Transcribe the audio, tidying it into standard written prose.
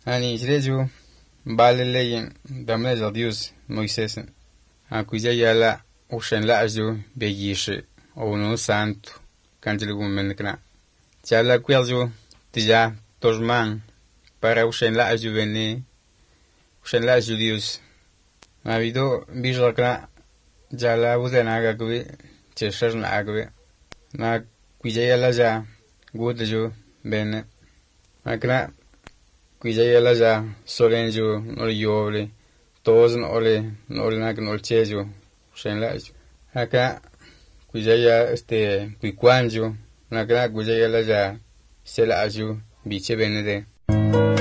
Ani jireju bale leyen damle za Dios Moisés. Akuya yala ushen la ajo beyishi o no santo kanjilu menkna. Chala kuyaju tija tojman para ushen la ajo vene ushen la ajo Dios. Mavido bijlakna jala udenaga gwe cheshar agwe. Na kuya yala ja gudejo bene. Akna kuya yala ja solenjo no yoble. Todos no ole na que no chejo ushen la ajo. Acá kuya ya kuikwanjo na kana kuya yala ja sela ajo biche benede.